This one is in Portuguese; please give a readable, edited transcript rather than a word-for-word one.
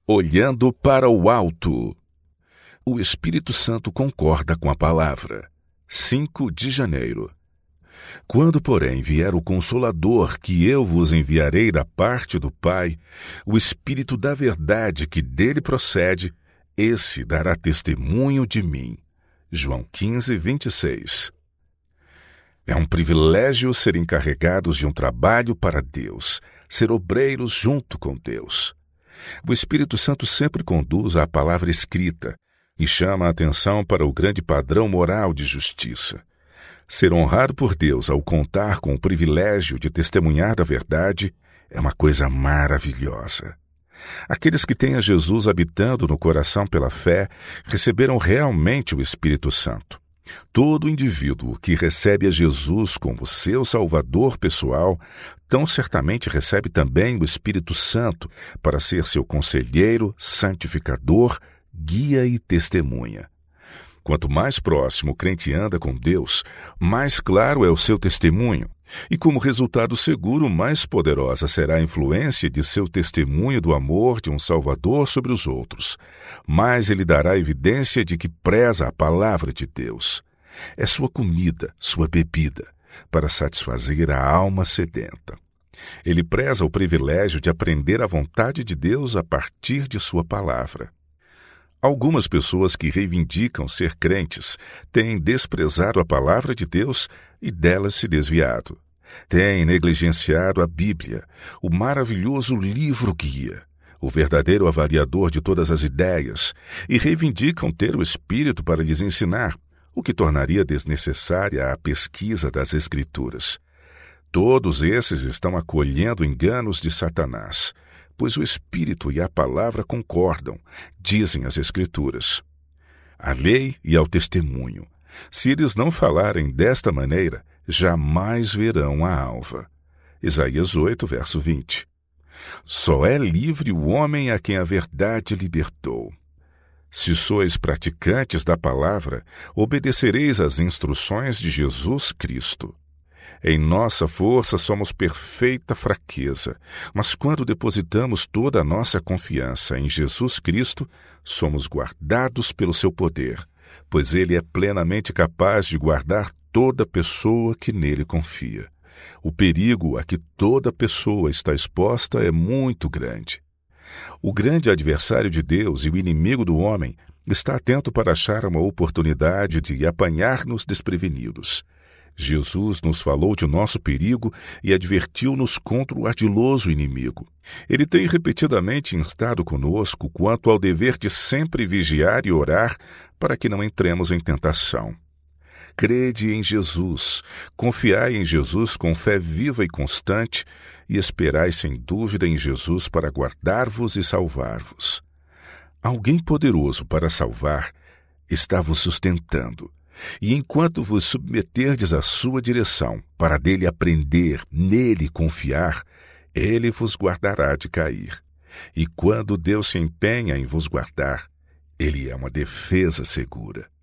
Olhando para o alto. O Espírito Santo concorda com a palavra. 5 de janeiro. Quando, porém, vier o Consolador, que eu vos enviarei da parte do Pai, o Espírito da verdade que dele procede, esse dará testemunho de mim. João 15, 26. É um privilégio ser encarregados de um trabalho para Deus, ser obreiros junto com Deus. O Espírito Santo sempre conduz à palavra escrita e chama a atenção para o grande padrão moral de justiça. Ser honrado por Deus ao contar com o privilégio de testemunhar da verdade é uma coisa maravilhosa. Aqueles que têm a Jesus habitando no coração pela fé receberam realmente o Espírito Santo. Todo indivíduo que recebe a Jesus como seu Salvador pessoal, tão certamente recebe também o Espírito Santo para ser seu conselheiro, santificador, guia e testemunha. Quanto mais próximo o crente anda com Deus, mais claro é o seu testemunho, e como resultado seguro, mais poderosa será a influência de seu testemunho do amor de um Salvador sobre os outros. Mais ele dará evidência de que preza a palavra de Deus. É sua comida, sua bebida, para satisfazer a alma sedenta. Ele preza o privilégio de aprender a vontade de Deus a partir de sua palavra. Algumas pessoas que reivindicam ser crentes têm desprezado a palavra de Deus e delas se desviado. Têm negligenciado a Bíblia, o maravilhoso livro guia, o verdadeiro avaliador de todas as ideias, e reivindicam ter o Espírito para lhes ensinar, o que tornaria desnecessária a pesquisa das Escrituras. Todos esses estão acolhendo enganos de Satanás, pois o Espírito e a palavra concordam, dizem as Escrituras. À lei e ao testemunho. Se eles não falarem desta maneira, jamais verão a alva. Isaías 8, verso 20. Só é livre o homem a quem a verdade libertou. Se sois praticantes da palavra, obedecereis às instruções de Jesus Cristo. Em nossa força somos perfeita fraqueza, mas quando depositamos toda a nossa confiança em Jesus Cristo, somos guardados pelo seu poder, pois ele é plenamente capaz de guardar toda pessoa que nele confia. O perigo a que toda pessoa está exposta é muito grande. O grande adversário de Deus e o inimigo do homem está atento para achar uma oportunidade de apanhar-nos desprevenidos. Jesus nos falou de nosso perigo e advertiu-nos contra o ardiloso inimigo. Ele tem repetidamente instado conosco quanto ao dever de sempre vigiar e orar para que não entremos em tentação. Crede em Jesus, confiai em Jesus com fé viva e constante e esperai sem dúvida em Jesus para guardar-vos e salvar-vos. Alguém poderoso para salvar está vos sustentando. E enquanto vos submeterdes à sua direção, para dele aprender, nele confiar, ele vos guardará de cair. E quando Deus se empenha em vos guardar, ele é uma defesa segura.